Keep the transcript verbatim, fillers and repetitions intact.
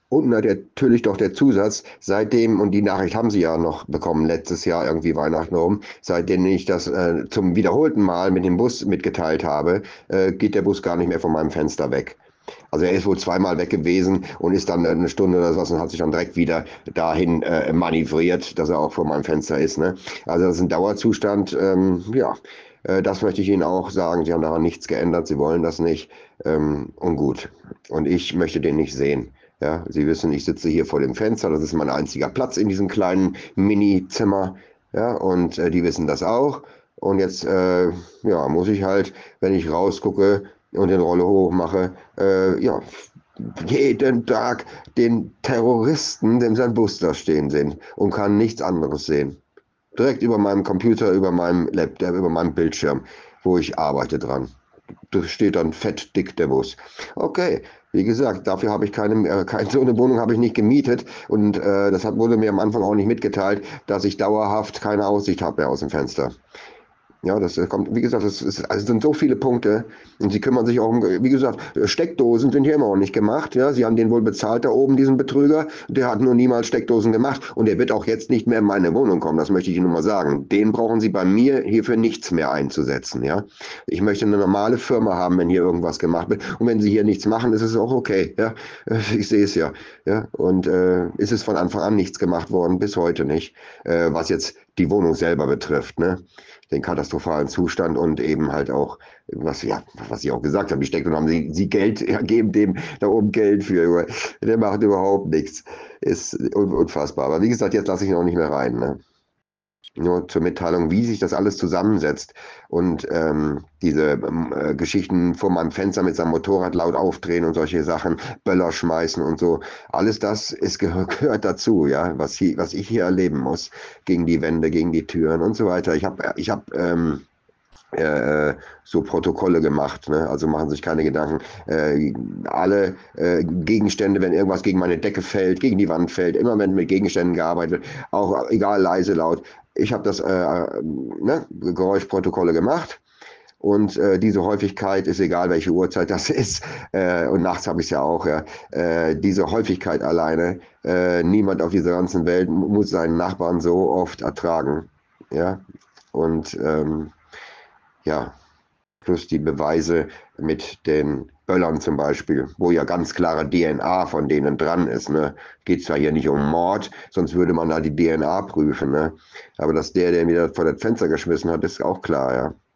Und natürlich doch der Zusatz, seitdem, und die Nachricht haben Sie ja noch bekommen, letztes Jahr irgendwie Weihnachten rum, seitdem ich das äh, zum wiederholten Mal mit dem Bus mitgeteilt habe, äh, geht der Bus gar nicht mehr von meinem Fenster weg. Also er ist wohl zweimal weg gewesen und ist dann eine Stunde oder sowas und hat sich dann direkt wieder dahin äh, manövriert, dass er auch vor meinem Fenster ist. Ne? Also das ist ein Dauerzustand. Ähm, ja, äh, das möchte ich Ihnen auch sagen. Sie haben daran nichts geändert. Sie wollen das nicht. Ähm, und gut. Und ich möchte den nicht sehen. Ja, Sie wissen, ich sitze hier vor dem Fenster. Das ist mein einziger Platz in diesem kleinen Mini-Zimmer. Ja, und äh, die wissen das auch. Und jetzt äh, ja, muss ich halt, wenn ich rausgucke und den Rolle hochmache, äh, ja, jeden Tag den Terroristen, dem sein Bus da stehen sehen und kann nichts anderes sehen. Direkt über meinem Computer, über meinem Laptop, über meinem Bildschirm, wo ich arbeite dran. Da steht dann fett dick der Bus. Okay, wie gesagt, dafür habe ich keine, äh, keine so eine Wohnung habe ich nicht gemietet und äh, das hat, wurde mir am Anfang auch nicht mitgeteilt, dass ich dauerhaft keine Aussicht habe mehr aus dem Fenster. Ja, das äh, kommt, wie gesagt, das ist, also sind so viele Punkte und sie kümmern sich auch um, wie gesagt, Steckdosen sind hier immer noch nicht gemacht. Ja, sie haben den wohl bezahlt da oben, diesen Betrüger. Der hat nur niemals Steckdosen gemacht und der wird auch jetzt nicht mehr in meine Wohnung kommen. Das möchte ich Ihnen nur mal sagen. Den brauchen Sie bei mir hierfür nichts mehr einzusetzen. Ja, ich möchte eine normale Firma haben, wenn hier irgendwas gemacht wird. Und wenn Sie hier nichts machen, ist es auch okay. Ja, ich sehe es ja. Ja, und äh, ist es von Anfang an nichts gemacht worden, bis heute nicht, äh, was jetzt die Wohnung selber betrifft. Ne? Den katastrophalen Zustand und eben halt auch, was, ja, was ich auch gesagt habe, die Steckdosen haben sie, sie Geld, ja, geben dem da oben Geld für. Der macht überhaupt nichts. Ist unfassbar. Aber wie gesagt, jetzt lasse ich ihn auch nicht mehr rein. Ne? Nur zur Mitteilung, wie sich das alles zusammensetzt und ähm, diese ähm, äh, Geschichten vor meinem Fenster mit seinem Motorrad laut aufdrehen und solche Sachen, Böller schmeißen und so. Alles das ist, gehört dazu, ja, was, hier, was ich hier erleben muss. Gegen die Wände, gegen die Türen und so weiter. Ich habe ich hab, ähm, äh, so Protokolle gemacht. Ne? Also machen Sie sich keine Gedanken. Äh, alle äh, Gegenstände, wenn irgendwas gegen meine Decke fällt, gegen die Wand fällt, immer wenn mit Gegenständen gearbeitet wird, auch egal leise, laut. Ich habe das äh, ne, Geräuschprotokolle gemacht. Und äh, diese Häufigkeit ist egal, welche Uhrzeit das ist. Äh, und nachts habe ich es ja auch. Ja. Äh, diese Häufigkeit alleine, äh, niemand auf dieser ganzen Welt muss seinen Nachbarn so oft ertragen. Ja. Und ähm, ja, plus die Beweise mit den Böllern zum Beispiel, wo ja ganz klare D N A von denen dran ist. Ne? Geht zwar hier nicht um Mord, sonst würde man da die D N A prüfen. Ne? Aber dass der, der mir das vor das Fenster geschmissen hat, ist auch klar, ja.